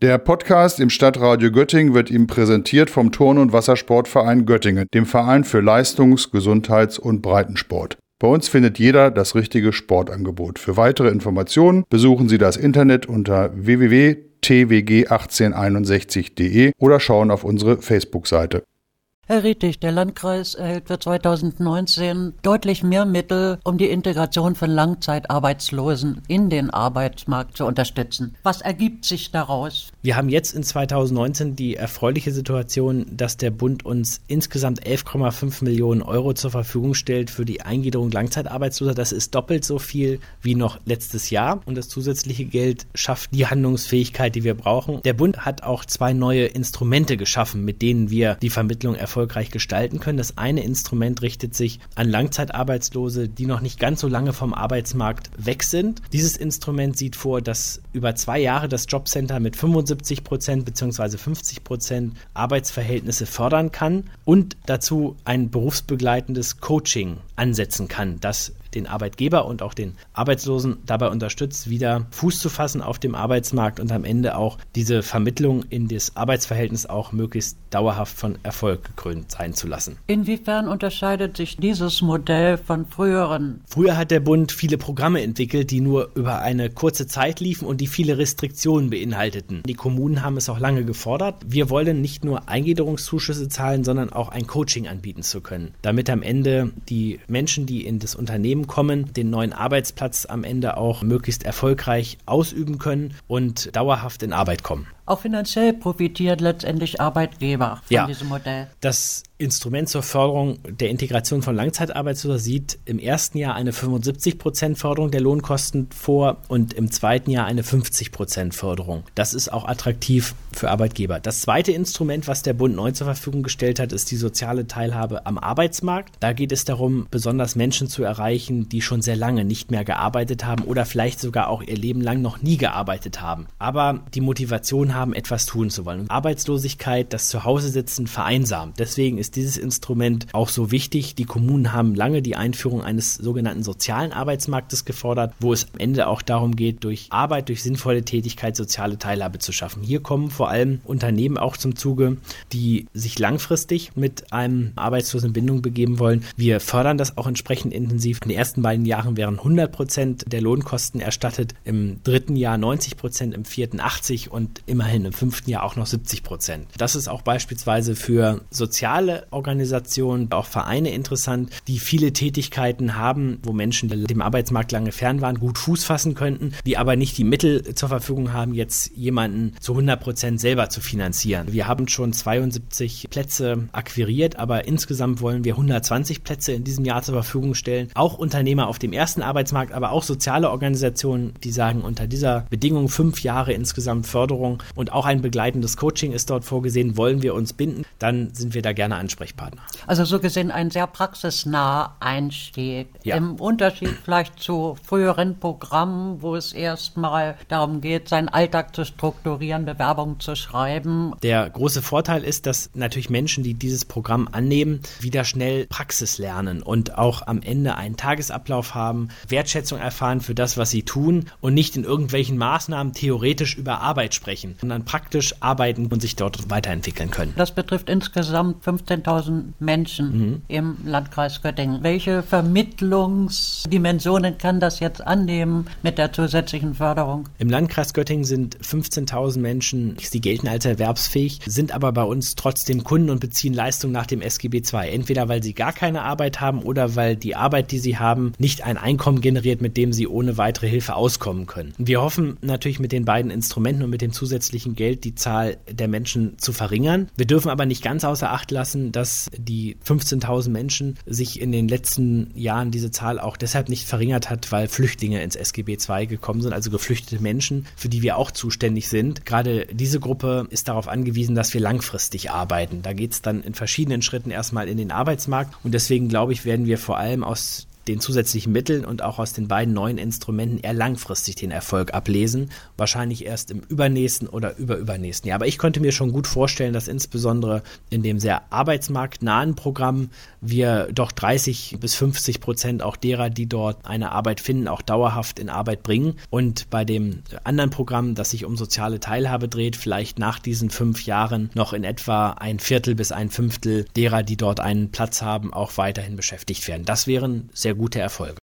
Der Podcast im Stadtradio Göttingen wird Ihnen präsentiert vom Turn- und Wassersportverein Göttingen, dem Verein für Leistungs-, Gesundheits- und Breitensport. Bei uns findet jeder das richtige Sportangebot. Für weitere Informationen besuchen Sie das Internet unter www.twg1861.de oder schauen auf unsere Facebook-Seite. Herr Rietig, der Landkreis erhält für 2019 deutlich mehr Mittel, um die Integration von Langzeitarbeitslosen in den Arbeitsmarkt zu unterstützen. Was ergibt sich daraus? Wir haben jetzt in 2019 die erfreuliche Situation, dass der Bund uns insgesamt 11,5 Millionen Euro zur Verfügung stellt für die Eingliederung Langzeitarbeitsloser. Das ist doppelt so viel wie noch letztes Jahr und das zusätzliche Geld schafft die Handlungsfähigkeit, die wir brauchen. Der Bund hat auch 2 neue Instrumente geschaffen, mit denen wir die Vermittlung erfolgreich gestalten können. Das eine Instrument richtet sich an Langzeitarbeitslose, die noch nicht ganz so lange vom Arbeitsmarkt weg sind. Dieses Instrument sieht vor, dass über 2 Jahre das Jobcenter mit 75% bzw. 50% Arbeitsverhältnisse fördern kann und dazu ein berufsbegleitendes Coaching ansetzen kann, das den Arbeitgeber und auch den Arbeitslosen dabei unterstützt, wieder Fuß zu fassen auf dem Arbeitsmarkt und am Ende auch diese Vermittlung in das Arbeitsverhältnis auch möglichst dauerhaft von Erfolg gekrönt sein zu lassen. Inwiefern unterscheidet sich dieses Modell von früheren? Früher hat der Bund viele Programme entwickelt, die nur über eine kurze Zeit liefen und die viele Restriktionen beinhalteten. Die Kommunen haben es auch lange gefordert. Wir wollen nicht nur Eingliederungszuschüsse zahlen, sondern auch ein Coaching anbieten zu können, damit am Ende die Menschen, die in das Unternehmen kommen, den neuen Arbeitsplatz am Ende auch möglichst erfolgreich ausüben können und dauerhaft in Arbeit kommen. Auch finanziell profitiert letztendlich Arbeitgeber von diesem Modell. Das Instrument zur Förderung der Integration von Langzeitarbeitslosen sieht im ersten Jahr eine 75% Förderung der Lohnkosten vor und im zweiten Jahr eine 50% Förderung. Das ist auch attraktiv für Arbeitgeber. Das zweite Instrument, was der Bund neu zur Verfügung gestellt hat, ist die soziale Teilhabe am Arbeitsmarkt. Da geht es darum, besonders Menschen zu erreichen, die schon sehr lange nicht mehr gearbeitet haben oder vielleicht sogar auch ihr Leben lang noch nie gearbeitet haben. Aber die Motivation haben, etwas tun zu wollen. Und Arbeitslosigkeit, das Zuhause-Sitzen vereinsamt. Deswegen ist dieses Instrument auch so wichtig. Die Kommunen haben lange die Einführung eines sogenannten sozialen Arbeitsmarktes gefordert, wo es am Ende auch darum geht, durch Arbeit, durch sinnvolle Tätigkeit soziale Teilhabe zu schaffen. Hier kommen vor allem Unternehmen auch zum Zuge, die sich langfristig mit einem Arbeitslosen in Bindung begeben wollen. Wir fördern das auch entsprechend intensiv. In den ersten beiden Jahren wären 100% der Lohnkosten erstattet, im dritten Jahr 90%, im vierten 80% und immerhin im 5. Jahr auch noch 70%. Das ist auch beispielsweise für soziale Organisationen, auch Vereine interessant, die viele Tätigkeiten haben, wo Menschen, die dem Arbeitsmarkt lange fern waren, gut Fuß fassen könnten, die aber nicht die Mittel zur Verfügung haben, jetzt jemanden zu 100% selber zu finanzieren. Wir haben schon 72 Plätze akquiriert, aber insgesamt wollen wir 120 Plätze in diesem Jahr zur Verfügung stellen. Auch Unternehmer auf dem ersten Arbeitsmarkt, aber auch soziale Organisationen, die sagen, unter dieser Bedingung 5 Jahre insgesamt Förderung und auch ein begleitendes Coaching ist dort vorgesehen, wollen wir uns binden, dann sind wir da gerne Ansprechpartner. Also so gesehen ein sehr praxisnaher Einstieg. Ja. Im Unterschied vielleicht zu früheren Programmen, wo es erstmal darum geht, seinen Alltag zu strukturieren, Bewerbungen zu schreiben. Der große Vorteil ist, dass natürlich Menschen, die dieses Programm annehmen, wieder schnell Praxis lernen und auch am Ende einen Tagesablauf haben, Wertschätzung erfahren für das, was sie tun und nicht in irgendwelchen Maßnahmen theoretisch über Arbeit sprechen, sondern praktisch arbeiten und sich dort weiterentwickeln können. Das betrifft insgesamt 15.000 Menschen im Landkreis Göttingen. Welche Vermittlungsdimensionen kann das jetzt annehmen mit der zusätzlichen Förderung? Im Landkreis Göttingen sind 15.000 Menschen, die gelten als erwerbsfähig, sind aber bei uns trotzdem Kunden und beziehen Leistung nach dem SGB II. Entweder weil sie gar keine Arbeit haben oder weil die Arbeit, die sie haben, nicht ein Einkommen generiert, mit dem sie ohne weitere Hilfe auskommen können. Wir hoffen natürlich mit den beiden Instrumenten und mit dem zusätzlichen Geld die Zahl der Menschen zu verringern. Wir dürfen aber nicht ganz außer Acht lassen, dass die 15.000 Menschen sich in den letzten Jahren diese Zahl auch deshalb nicht verringert hat, weil Flüchtlinge ins SGB II gekommen sind, also geflüchtete Menschen, für die wir auch zuständig sind. Gerade diese Gruppe ist darauf angewiesen, dass wir langfristig arbeiten. Da geht es dann in verschiedenen Schritten erstmal in den Arbeitsmarkt und deswegen glaube ich, werden wir vor allem aus den zusätzlichen Mitteln und auch aus den beiden neuen Instrumenten eher langfristig den Erfolg ablesen. Wahrscheinlich erst im übernächsten oder übernächsten Jahr. Aber ich könnte mir schon gut vorstellen, dass insbesondere in dem sehr arbeitsmarktnahen Programm wir doch 30-50% auch derer, die dort eine Arbeit finden, auch dauerhaft in Arbeit bringen. Und bei dem anderen Programm, das sich um soziale Teilhabe dreht, vielleicht nach diesen 5 Jahren noch in etwa 1/4 bis 1/5 derer, die dort einen Platz haben, auch weiterhin beschäftigt werden. Das wären sehr gute Erfolge.